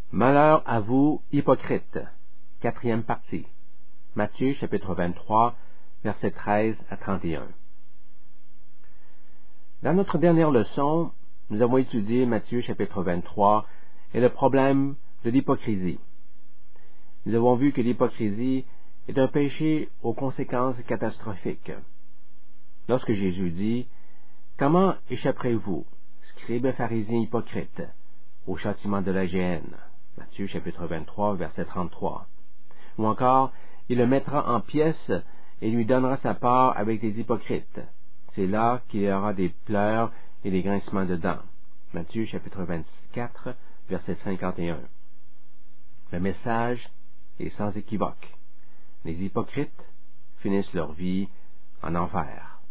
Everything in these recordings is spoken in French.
Malheur à vous, hypocrites. 4e partie. Matthieu chapitre 23, versets 13 à 31. Dans notre dernière leçon, nous avons étudié Matthieu chapitre 23 et le problème de l'hypocrisie. Nous avons vu que l'hypocrisie est un péché aux conséquences catastrophiques. Lorsque Jésus dit « Comment échapperez-vous, scribes et pharisiens hypocrites, au châtiment de la géhenne » Matthieu chapitre 23, verset 33. Ou encore, il le mettra en pièces et lui donnera sa part avec les hypocrites. C'est là qu'il y aura des pleurs et des grincements de dents. Matthieu chapitre 24, verset 51. Le message est sans équivoque. Les hypocrites finissent leur vie en enfer.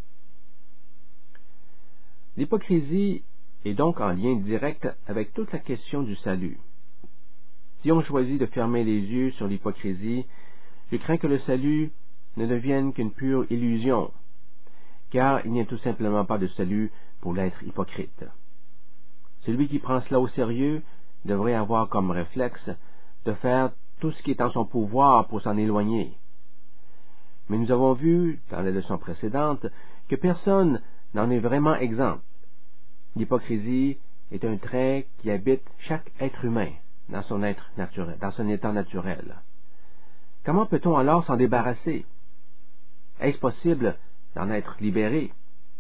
L'hypocrisie est donc en lien direct avec toute la question du salut. Si on choisit de fermer les yeux sur l'hypocrisie, je crains que le salut ne devienne qu'une pure illusion, car il n'y a tout simplement pas de salut pour l'être hypocrite. Celui qui prend cela au sérieux devrait avoir comme réflexe de faire tout ce qui est en son pouvoir pour s'en éloigner. Mais nous avons vu, dans les leçons précédentes, que personne n'en est vraiment exempt. L'hypocrisie est un trait qui habite chaque être humain dans son être naturel, dans son état naturel. Comment peut-on alors s'en débarrasser? Est-ce possible d'en être libéré?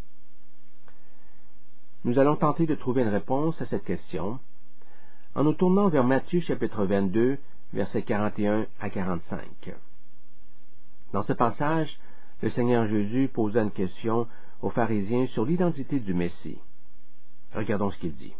Nous allons tenter de trouver une réponse à cette question en nous tournant vers Matthieu chapitre 22, versets 41 à 45. Dans ce passage, le Seigneur Jésus posa une question aux pharisiens sur l'identité du Messie. Regardons ce qu'il dit.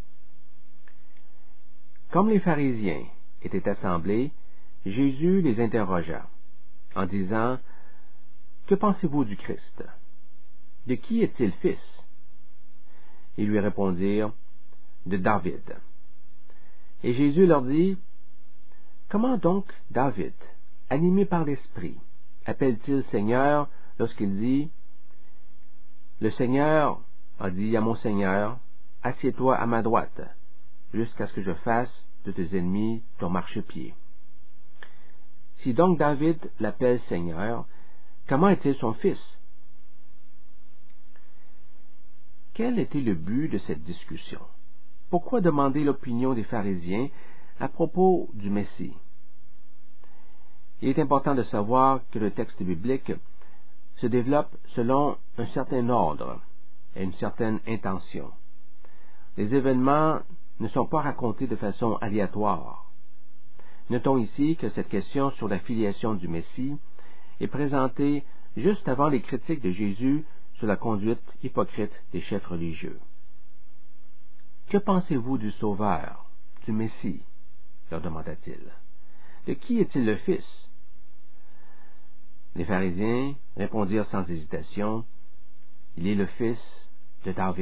Comme les pharisiens étaient assemblés, Jésus les interrogea, en disant, « Que pensez-vous du Christ? De qui est-il fils? » Ils lui répondirent, « De David. » Et Jésus leur dit, « Comment donc David, animé par l'Esprit, appelle-t-il Seigneur lorsqu'il dit, « Le Seigneur a dit à mon Seigneur, assieds-toi à ma droite, jusqu'à ce que je fasse de tes ennemis ton marchepied. » Si donc David l'appelle Seigneur, comment est-il son fils? Quel était le but de cette discussion? Pourquoi demander l'opinion des pharisiens à propos du Messie? Il est important de savoir que le texte biblique se développe selon un certain ordre et une certaine intention. Les événements ne sont pas racontés de façon aléatoire. Notons ici que cette question sur la filiation du Messie est présentée juste avant les critiques de Jésus sur la conduite hypocrite des chefs religieux. « Que pensez-vous du Sauveur, du Messie? » leur demanda-t-il. « De qui est-il le fils? » Les pharisiens répondirent sans hésitation, « Il est le fils de David. »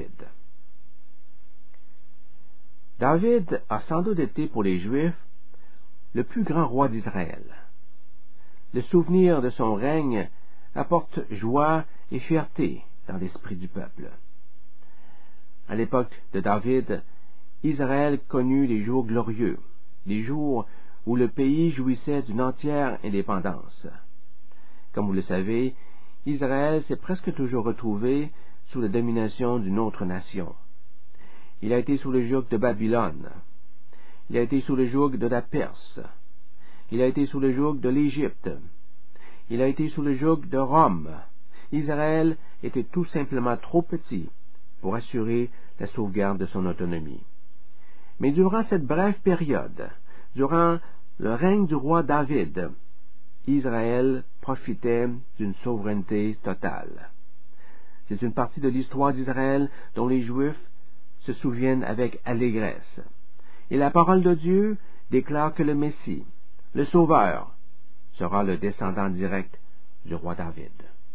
David a sans doute été pour les Juifs le plus grand roi d'Israël. Le souvenir de son règne apporte joie et fierté dans l'esprit du peuple. À l'époque de David, Israël connut des jours glorieux, des jours où le pays jouissait d'une entière indépendance. Comme vous le savez, Israël s'est presque toujours retrouvé sous la domination d'une autre nation. Il a été sous le joug de Babylone. Il a été sous le joug de la Perse. Il a été sous le joug de l'Égypte. Il a été sous le joug de Rome. Israël était tout simplement trop petit pour assurer la sauvegarde de son autonomie. Mais durant cette brève période, durant le règne du roi David, Israël profitait d'une souveraineté totale. C'est une partie de l'histoire d'Israël dont les Juifs se souviennent avec allégresse. Et la parole de Dieu déclare que le Messie, le Sauveur, sera le descendant direct du roi David.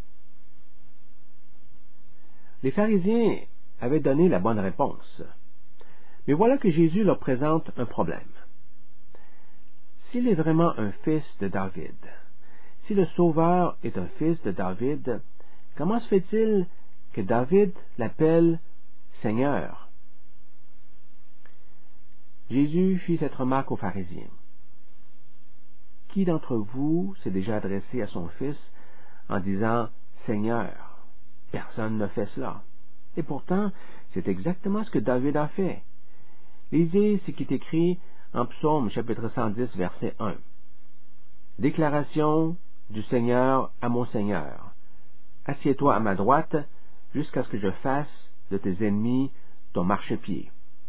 Les pharisiens avaient donné la bonne réponse. Mais voilà que Jésus leur présente un problème. S'il est vraiment un fils de David, si le Sauveur est un fils de David, comment se fait-il que David l'appelle Seigneur? Jésus fit cette remarque aux pharisiens. Qui d'entre vous s'est déjà adressé à son fils en disant « Seigneur » ? Personne ne fait cela. Et pourtant, c'est exactement ce que David a fait. Lisez ce qui est écrit en Psaume chapitre 110, verset 1. Déclaration du Seigneur à mon Seigneur. Assieds-toi à ma droite jusqu'à ce que je fasse de tes ennemis ton marchepied.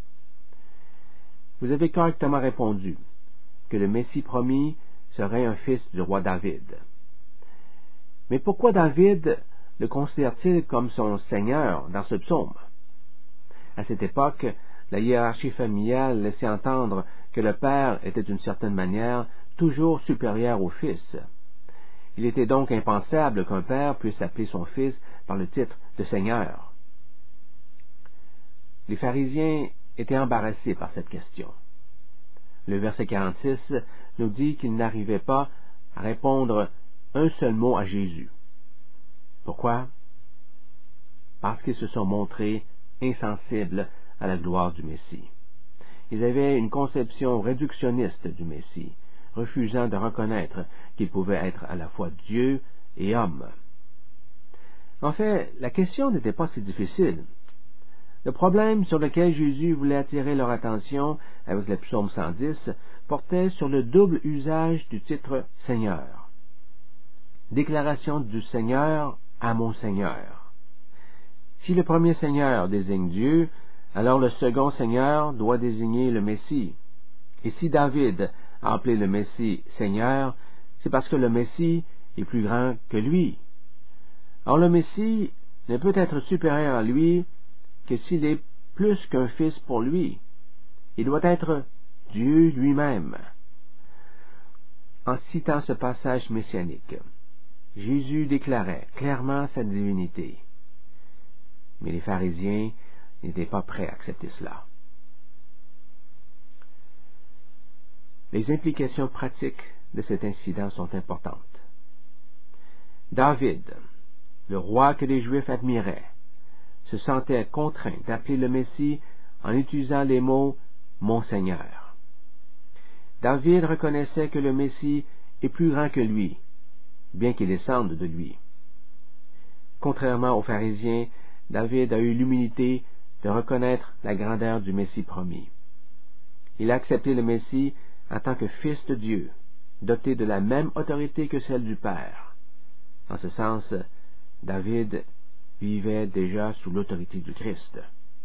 Vous avez correctement répondu que le Messie promis serait un fils du roi David. Mais pourquoi David le considère-t-il comme son Seigneur dans ce psaume? À cette époque, la hiérarchie familiale laissait entendre que le père était d'une certaine manière toujours supérieur au fils. Il était donc impensable qu'un père puisse appeler son fils par le titre de Seigneur. Les pharisiens étaient embarrassés par cette question. Le verset 46 nous dit qu'ils n'arrivaient pas à répondre un seul mot à Jésus. Pourquoi? Parce qu'ils se sont montrés insensibles à la gloire du Messie. Ils avaient une conception réductionniste du Messie, refusant de reconnaître qu'il pouvait être à la fois Dieu et homme. En fait, la question n'était pas si difficile. Le problème sur lequel Jésus voulait attirer leur attention avec le psaume 110 portait sur le double usage du titre Seigneur. Déclaration du Seigneur à mon Seigneur. Si le premier Seigneur désigne Dieu, alors le second Seigneur doit désigner le Messie. Et si David a appelé le Messie Seigneur, c'est parce que le Messie est plus grand que lui. Or le Messie ne peut être supérieur à lui que s'il est plus qu'un fils pour lui. Il doit être Dieu lui-même. En citant ce passage messianique, Jésus déclarait clairement sa divinité. Mais les pharisiens n'étaient pas prêts à accepter cela. Les implications pratiques de cet incident sont importantes. David, le roi que les Juifs admiraient, se sentait contraint d'appeler le Messie en utilisant les mots « mon Seigneur ». David reconnaissait que le Messie est plus grand que lui, bien qu'il descende de lui. Contrairement aux pharisiens, David a eu l'humilité de reconnaître la grandeur du Messie promis. Il a accepté le Messie en tant que fils de Dieu, doté de la même autorité que celle du Père. En ce sens, David vivait déjà sous l'autorité du Christ.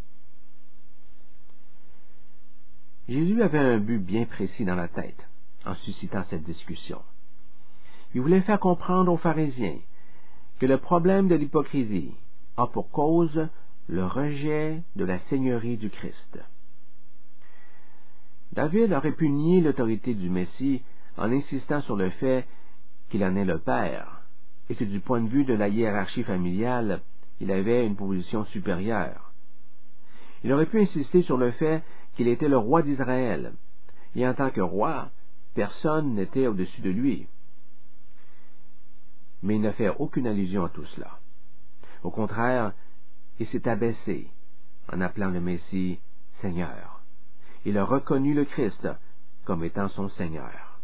Jésus avait un but bien précis dans la tête en suscitant cette discussion. Il voulait faire comprendre aux pharisiens que le problème de l'hypocrisie a pour cause le rejet de la seigneurie du Christ. David aurait pu nier l'autorité du Messie en insistant sur le fait qu'il en est le Père et que du point de vue de la hiérarchie familiale, il avait une position supérieure. Il aurait pu insister sur le fait qu'il était le roi d'Israël, et en tant que roi, personne n'était au-dessus de lui. Mais il n'a fait aucune allusion à tout cela. Au contraire, il s'est abaissé en appelant le Messie Seigneur. Il a reconnu le Christ comme étant son Seigneur.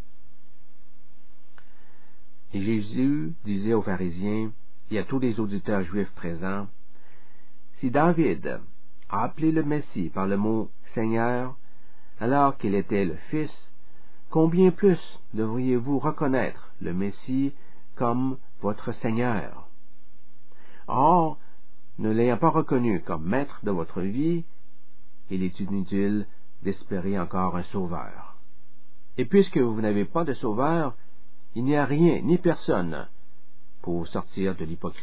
Et Jésus disait aux pharisiens et à tous les auditeurs juifs présents, « Si David a appelé le Messie par le mot Seigneur, alors qu'il était le Fils, combien plus devriez-vous reconnaître le Messie comme votre Seigneur? Or, ne l'ayant pas reconnu comme maître de votre vie, il est inutile d'espérer encore un sauveur. Et puisque vous n'avez pas de sauveur, il n'y a rien ni personne pour sortir de l'hypocrisie. »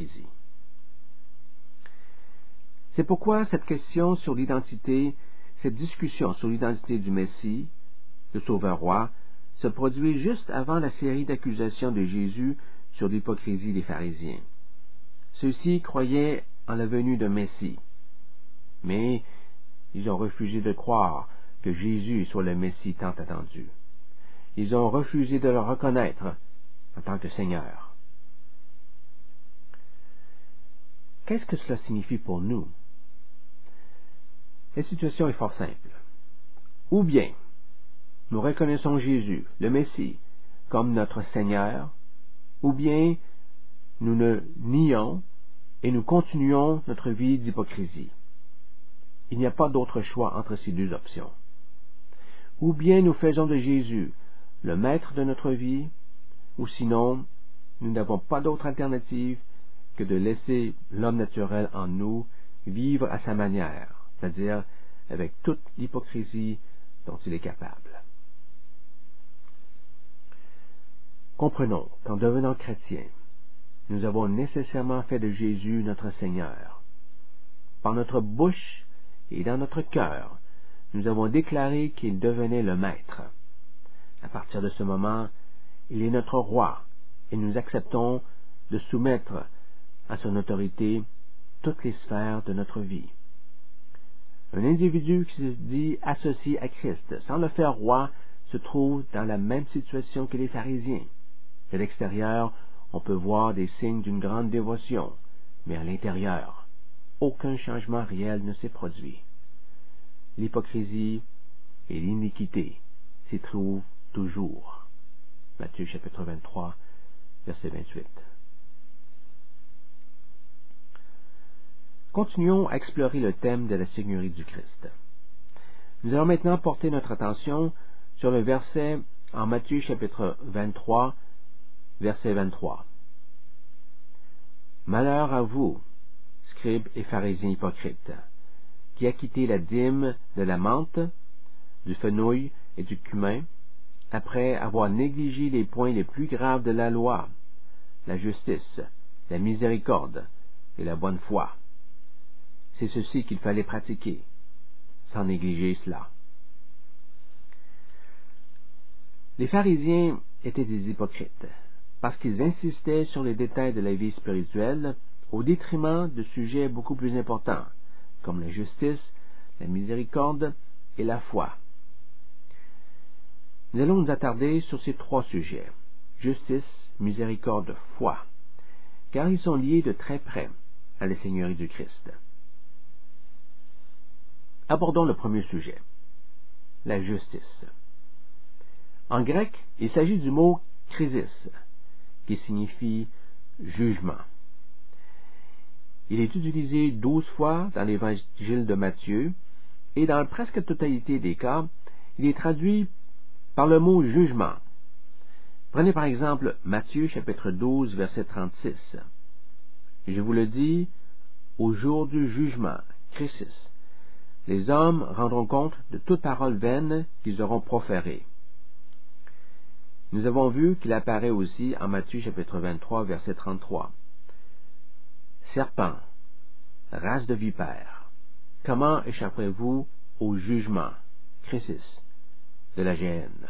C'est pourquoi cette question sur l'identité, cette discussion sur l'identité du Messie, le Sauveur-Roi, se produit juste avant la série d'accusations de Jésus sur l'hypocrisie des pharisiens. Ceux-ci croyaient en la venue d'un Messie, mais ils ont refusé de croire que Jésus soit le Messie tant attendu. Ils ont refusé de le reconnaître en tant que Seigneur. Qu'est-ce que cela signifie pour nous? La situation est fort simple. Ou bien, nous reconnaissons Jésus, le Messie, comme notre Seigneur, ou bien nous le nions et nous continuons notre vie d'hypocrisie. Il n'y a pas d'autre choix entre ces deux options. Ou bien nous faisons de Jésus le maître de notre vie, ou sinon, nous n'avons pas d'autre alternative que de laisser l'homme naturel en nous vivre à sa manière, c'est-à-dire avec toute l'hypocrisie dont il est capable. Comprenons qu'en devenant chrétiens, nous avons nécessairement fait de Jésus notre Seigneur. Par notre bouche et dans notre cœur, nous avons déclaré qu'il devenait le Maître. À partir de ce moment, il est notre roi, et nous acceptons de soumettre à son autorité toutes les sphères de notre vie. Un individu qui se dit associé à Christ, sans le faire roi, se trouve dans la même situation que les pharisiens. De l'extérieur, on peut voir des signes d'une grande dévotion, mais à l'intérieur, aucun changement réel ne s'est produit. L'hypocrisie et l'iniquité s'y trouvent toujours. Matthieu chapitre 23, verset 28. Continuons à explorer le thème de la Seigneurie du Christ. Nous allons maintenant porter notre attention sur le verset en Matthieu chapitre 23, verset 23. Malheur à vous, scribes et pharisiens hypocrites, qui acquittez la dîme de la menthe, du fenouil et du cumin, après avoir négligé les points les plus graves de la loi, la justice, la miséricorde et la bonne foi. C'est ceci qu'il fallait pratiquer, sans négliger cela. Les pharisiens étaient des hypocrites, parce qu'ils insistaient sur les détails de la vie spirituelle au détriment de sujets beaucoup plus importants, comme la justice, la miséricorde et la foi. Nous allons nous attarder sur ces trois sujets, justice, miséricorde, foi, car ils sont liés de très près à la Seigneurie du Christ. Abordons le premier sujet, la justice. En grec, il s'agit du mot krisis, qui signifie jugement. Il est utilisé 12 fois dans l'évangile de Matthieu, et dans la presque totalité des cas, il est traduit par le mot jugement. Prenez par exemple Matthieu chapitre 12, verset 36. Je vous le dis, au jour du jugement, krisis, les hommes rendront compte de toute parole vaine qu'ils auront proférée. Nous avons vu qu'il apparaît aussi en Matthieu chapitre 23, verset 33. Serpent, race de vipères, comment échapperez-vous au jugement, krisis, de la géhenne?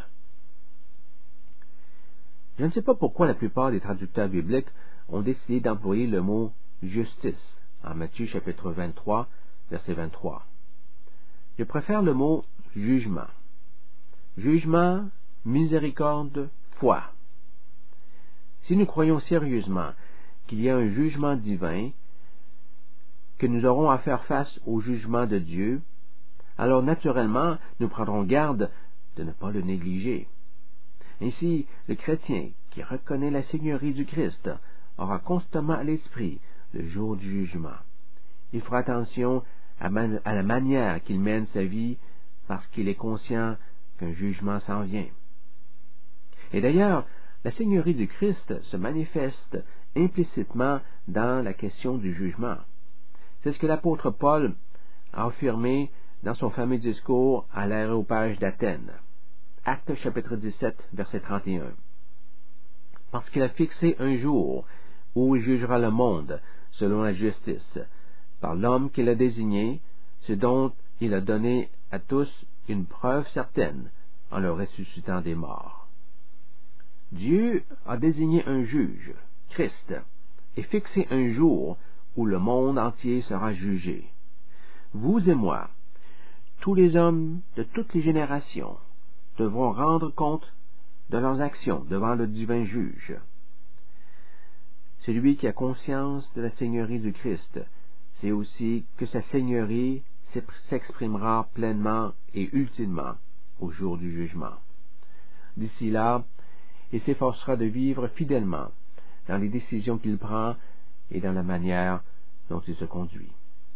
Je ne sais pas pourquoi la plupart des traducteurs bibliques ont décidé d'employer le mot justice en Matthieu chapitre 23, verset 23. Je préfère le mot jugement. Jugement, miséricorde, foi. Si nous croyons sérieusement qu'il y a un jugement divin, que nous aurons à faire face au jugement de Dieu, alors naturellement nous prendrons garde de ne pas le négliger. Ainsi, le chrétien qui reconnaît la Seigneurie du Christ aura constamment à l'esprit le jour du jugement. Il fera attention à la manière qu'il mène sa vie parce qu'il est conscient qu'un jugement s'en vient. Et d'ailleurs, la Seigneurie du Christ se manifeste implicitement dans la question du jugement. C'est ce que l'apôtre Paul a affirmé dans son fameux discours à l'aréopage d'Athènes. Actes chapitre 17, verset 31. Parce qu'il a fixé un jour où il jugera le monde selon la justice, par l'homme qu'il a désigné, ce dont il a donné à tous une preuve certaine en le ressuscitant des morts. Dieu a désigné un juge, Christ, et fixé un jour où le monde entier sera jugé. Vous et moi, tous les hommes de toutes les générations, devront rendre compte de leurs actions devant le divin juge. Celui qui a conscience de la Seigneurie du Christ sait aussi que sa Seigneurie s'exprimera pleinement et ultimement au jour du jugement. D'ici là, il s'efforcera de vivre fidèlement dans les décisions qu'il prend et dans la manière dont il se conduit.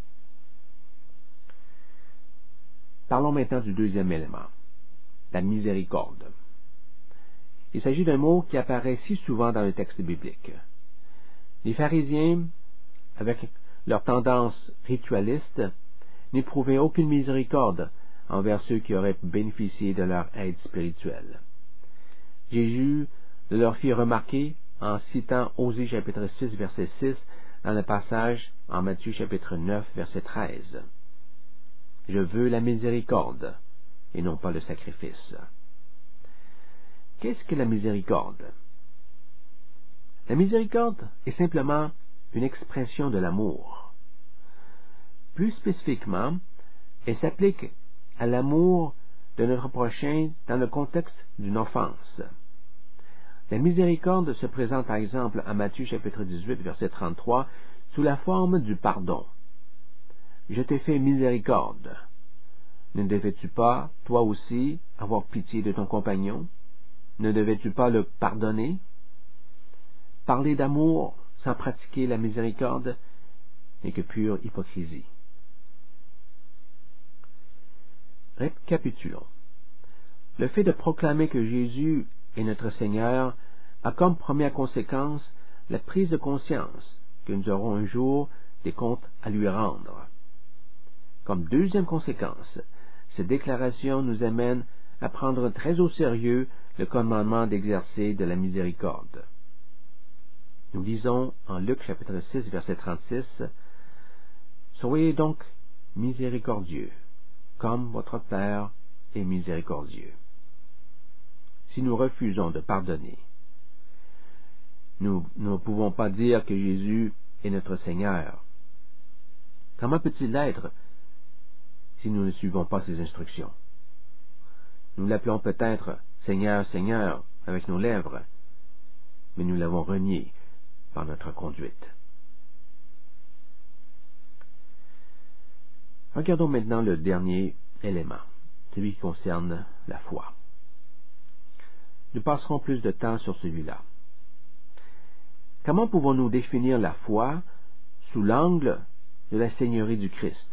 Parlons maintenant du deuxième élément, la miséricorde. Il s'agit d'un mot qui apparaît si souvent dans le texte biblique. Les pharisiens, avec leur tendance ritualiste, n'éprouvaient aucune miséricorde envers ceux qui auraient bénéficié de leur aide spirituelle. Jésus le leur fit remarquer en citant Osée chapitre 6, verset 6, dans le passage en Matthieu chapitre 9, verset 13. « Je veux la miséricorde, et non pas le sacrifice. » Qu'est-ce que la miséricorde? La miséricorde est simplement une expression de l'amour. Plus spécifiquement, elle s'applique à l'amour de notre prochain dans le contexte d'une offense. La miséricorde se présente par exemple à Matthieu chapitre 18, verset 33, sous la forme du pardon. « Je t'ai fait miséricorde. Ne devais-tu pas, toi aussi, avoir pitié de ton compagnon? Ne devais-tu pas le pardonner? » Parler d'amour sans pratiquer la miséricorde n'est que pure hypocrisie. Récapitulons. Le fait de proclamer que Jésus est notre Seigneur a comme première conséquence la prise de conscience que nous aurons un jour des comptes à lui rendre. Comme deuxième conséquence, cette déclaration nous amène à prendre très au sérieux le commandement d'exercer de la miséricorde. Nous lisons en Luc chapitre 6, verset 36, « Soyez donc miséricordieux, comme votre Père est miséricordieux. » Si nous refusons de pardonner, nous ne pouvons pas dire que Jésus est notre Seigneur. Comment peut-il l'être si nous ne suivons pas ses instructions? Nous l'appelons peut-être Seigneur, Seigneur avec nos lèvres, mais nous l'avons renié par notre conduite. Regardons maintenant le dernier élément, celui qui concerne la foi. Nous passerons plus de temps sur celui-là. Comment pouvons-nous définir la foi sous l'angle de la Seigneurie du Christ?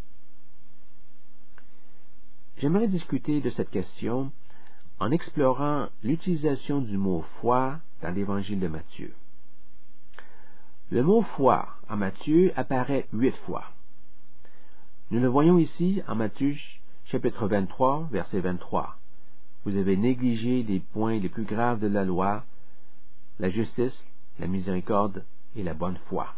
J'aimerais discuter de cette question en explorant l'utilisation du mot foi dans l'Évangile de Matthieu. Le mot foi en Matthieu apparaît 8 fois. Nous le voyons ici en Matthieu chapitre 23, verset 23. Vous avez négligé les points les plus graves de la loi, la justice, la miséricorde et la bonne foi.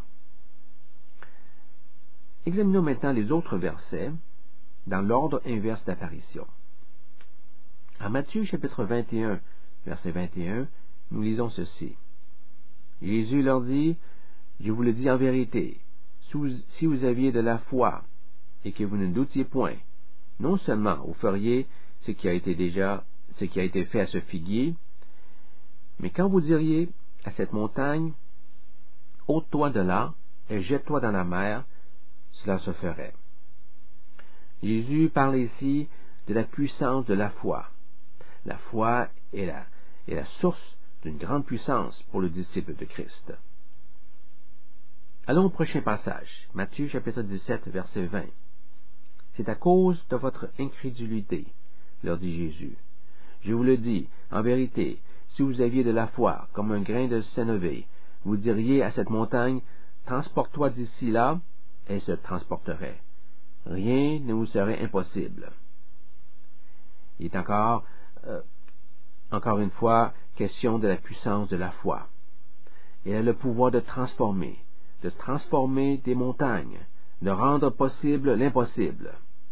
Examinons maintenant les autres versets dans l'ordre inverse d'apparition. En Matthieu chapitre 21, verset 21, nous lisons ceci. Jésus leur dit, « Je vous le dis en vérité, si vous aviez de la foi et que vous ne doutiez point, non seulement vous feriez ce qui a été fait à ce figuier, mais quand vous diriez à cette montagne, ôte-toi de là et jette-toi dans la mer, cela se ferait. » Jésus parle ici de la puissance de la foi. La foi est la source d'une grande puissance pour le disciple de Christ. Allons au prochain passage, Matthieu chapitre 17, verset 20. « C'est à cause de votre incrédulité, leur dit Jésus. Je vous le dis, en vérité, si vous aviez de la foi comme un grain de sénévé, vous diriez à cette montagne, transporte-toi d'ici là, elle se transporterait. Rien ne vous serait impossible. » Il est encore une fois, question de la puissance de la foi. Elle a le pouvoir de transformer des montagnes, de rendre possible l'impossible.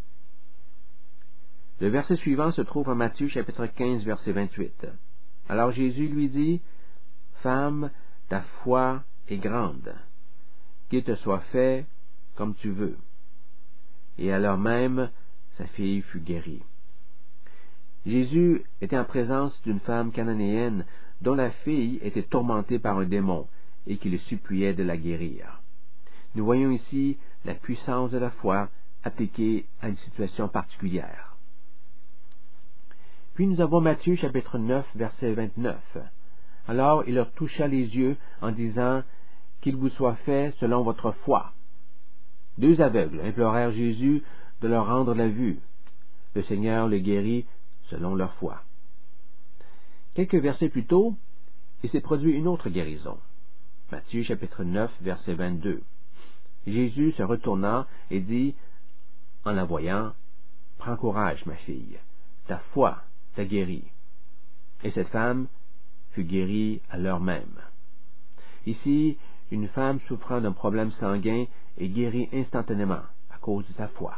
Le verset suivant se trouve en Matthieu chapitre 15, verset 28. Alors Jésus lui dit, « Femme, ta foi est grande, qu'il te soit fait comme tu veux. » Et alors même, sa fille fut guérie. Jésus était en présence d'une femme cananéenne dont la fille était tourmentée par un démon et qui le suppliait de la guérir. Nous voyons ici la puissance de la foi appliquée à une situation particulière. Puis nous avons Matthieu chapitre 9, verset 29. Alors il leur toucha les yeux en disant, qu'il vous soit fait selon votre foi. 2 aveugles implorèrent Jésus de leur rendre la vue. Le Seigneur les guérit selon leur foi. Quelques versets plus tôt, il s'est produit une autre guérison. Matthieu chapitre 9, verset 22. Jésus se retourna et dit, en la voyant, « Prends courage, ma fille, ta foi t'a guérie. » Et cette femme fut guérie à l'heure même. Ici, une femme souffrant d'un problème sanguin est guérie instantanément à cause de sa foi.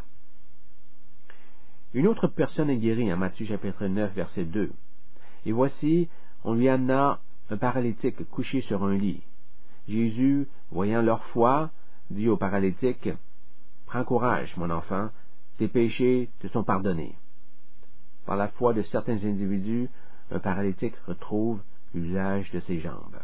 Une autre personne est guérie en Matthieu chapitre 9, verset 2. Et voici, on lui amena un paralytique couché sur un lit. Jésus, voyant leur foi, dit au paralytique, « Prends courage, mon enfant, tes péchés te sont pardonnés. » Par la foi de certains individus, un paralytique retrouve l'usage de ses jambes.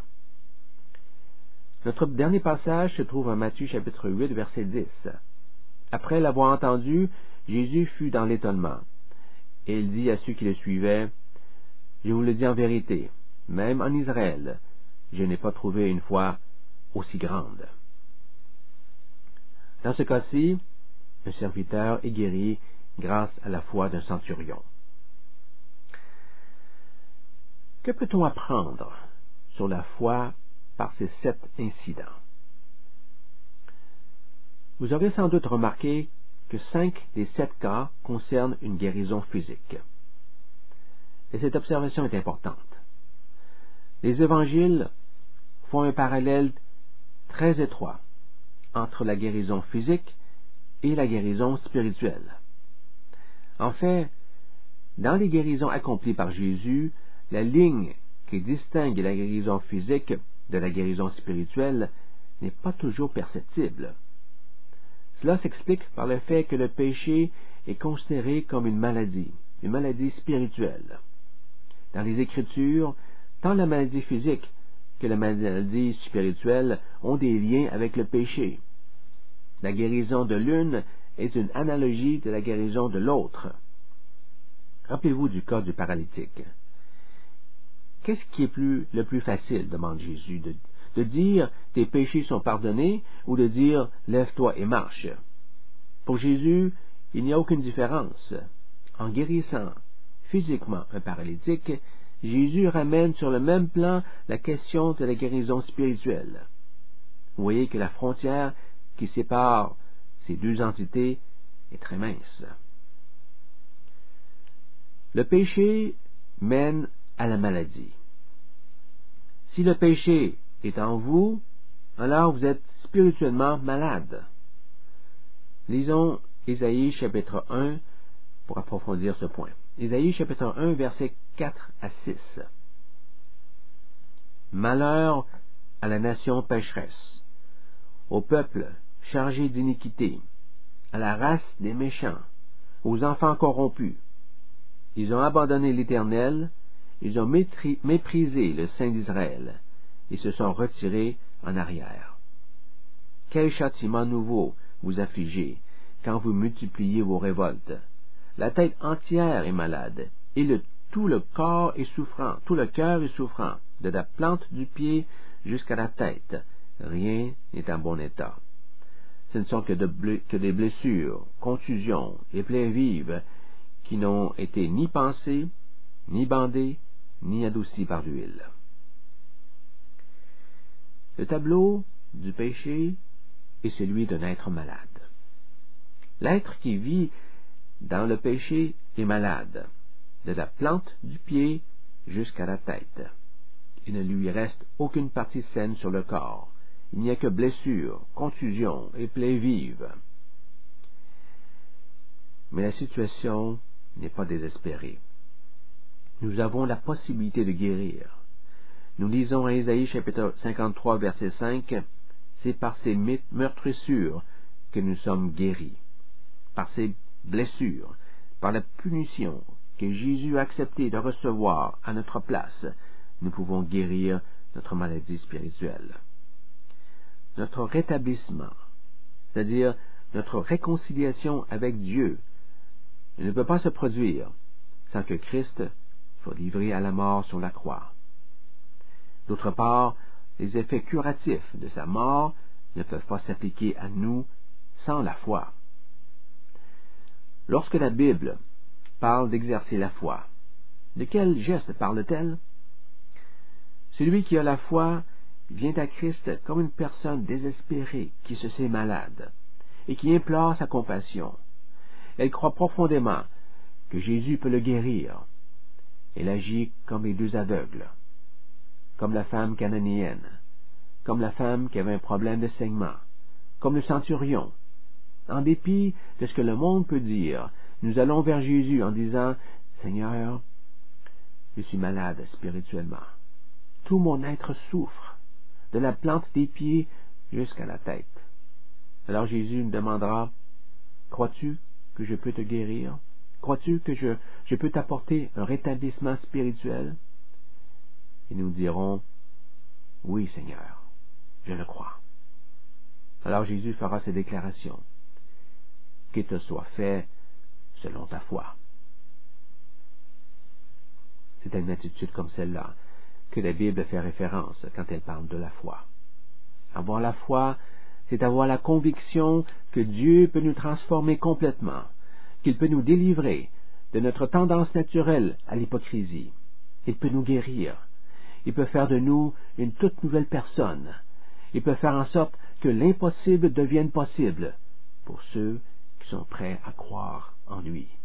Notre dernier passage se trouve en Matthieu chapitre 8, verset 10. Après l'avoir entendu, Jésus fut dans l'étonnement, et il dit à ceux qui le suivaient, « Je vous le dis en vérité, même en Israël, je n'ai pas trouvé une foi aussi grande. » Dans ce cas-ci, un serviteur est guéri grâce à la foi d'un centurion. Que peut-on apprendre sur la foi par ces 7 incidents? Vous aurez sans doute remarqué que 5 des 7 cas concernent une guérison physique. Et cette observation est importante. Les évangiles font un parallèle très étroit entre la guérison physique et la guérison spirituelle. En fait, dans les guérisons accomplies par Jésus, la ligne qui distingue la guérison physique de la guérison spirituelle n'est pas toujours perceptible. Cela s'explique par le fait que le péché est considéré comme une maladie spirituelle. Dans les Écritures, tant la maladie physique que la maladie spirituelle ont des liens avec le péché. La guérison de l'une est une analogie de la guérison de l'autre. Rappelez-vous du cas du paralytique. Qu'est-ce qui est le plus facile, demande Jésus, de dire « tes péchés sont pardonnés » ou de dire « lève-toi et marche ». Pour Jésus, il n'y a aucune différence. En guérissant physiquement un paralytique, Jésus ramène sur le même plan la question de la guérison spirituelle. Vous voyez que la frontière qui sépare ces 2 entités est très mince. Le péché mène à la maladie. Si le péché est en vous, alors vous êtes spirituellement malade. Lisons Ésaïe chapitre 1 pour approfondir ce point. Ésaïe chapitre 1 versets 4 à 6. Malheur à la nation pécheresse, au peuple chargé d'iniquité, à la race des méchants, aux enfants corrompus. Ils ont abandonné l'Éternel, ils ont méprisé le Saint d'Israël, et se sont retirés en arrière. Quel châtiment nouveau vous affligez quand vous multipliez vos révoltes. La tête entière est malade, et tout le corps est souffrant, tout le cœur est souffrant, de la plante du pied jusqu'à la tête. Rien n'est en bon état. Ce ne sont que des blessures, contusions et plaies vives qui n'ont été ni pansées, ni bandées, ni adoucies par l'huile. Le tableau du péché est celui d'un être malade. L'être qui vit dans le péché est malade, de la plante du pied jusqu'à la tête. Il ne lui reste aucune partie saine sur le corps. Il n'y a que blessures, contusions et plaies vives. Mais la situation n'est pas désespérée. Nous avons la possibilité de guérir. Nous lisons à Ésaïe chapitre 53 verset 5, « C'est par ces meurtrissures que nous sommes guéris. Par ces blessures, par la punition que Jésus a accepté de recevoir à notre place, nous pouvons guérir notre maladie spirituelle. » Notre rétablissement, c'est-à-dire notre réconciliation avec Dieu, ne peut pas se produire sans que Christ furent livrés à la mort sur la croix. D'autre part, les effets curatifs de sa mort ne peuvent pas s'appliquer à nous sans la foi. Lorsque la Bible parle d'exercer la foi, de quel geste parle-t-elle? Celui qui a la foi vient à Christ comme une personne désespérée qui se sait malade et qui implore sa compassion. Elle croit profondément que Jésus peut le guérir. Elle agit comme les deux aveugles, comme la femme cananéenne, comme la femme qui avait un problème de saignement, comme le centurion. En dépit de ce que le monde peut dire, nous allons vers Jésus en disant « Seigneur, je suis malade spirituellement. Tout mon être souffre, de la plante des pieds jusqu'à la tête. » Alors Jésus nous demandera « Crois-tu que je peux te guérir? Crois-tu que je peux t'apporter un rétablissement spirituel? » Et nous dirons « Oui, Seigneur, je le crois. » Alors Jésus fera ces déclarations. « Qu'il te soit fait selon ta foi. » C'est à une attitude comme celle-là que la Bible fait référence quand elle parle de la foi. Avoir la foi, c'est avoir la conviction que Dieu peut nous transformer complètement, qu'il peut nous délivrer de notre tendance naturelle à l'hypocrisie. Il peut nous guérir. Il peut faire de nous une toute nouvelle personne. Il peut faire en sorte que l'impossible devienne possible pour ceux qui sont prêts à croire en lui.